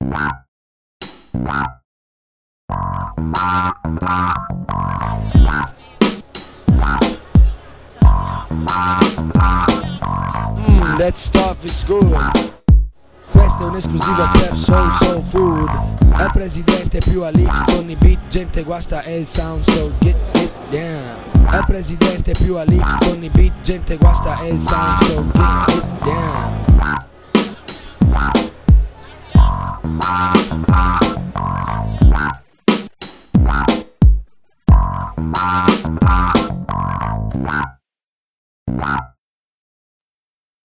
That stuff is good. Questa è un'esclusiva per Soul Food. È il presidente più alic con i beat, gente guasta e il sound, so get it down. È il presidente più alic con i beat, gente guasta e il sound, so get it down.